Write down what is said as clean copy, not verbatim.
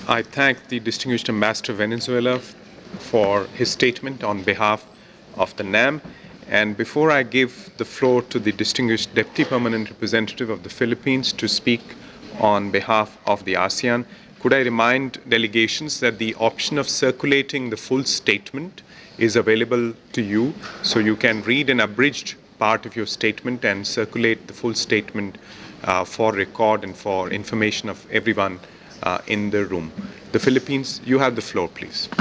I thank the distinguished Ambassador of Venezuela for his statement on behalf of the NAM. And before I give the floor to the distinguished Deputy Permanent Representative of the Philippines to speak on behalf of the ASEAN, could I remind delegations that the option of circulating the full statement is available to you, so you can read an abridged part of your statement and circulate the full statement for record and for information of everyone in the room. The Philippines, you have the floor, please.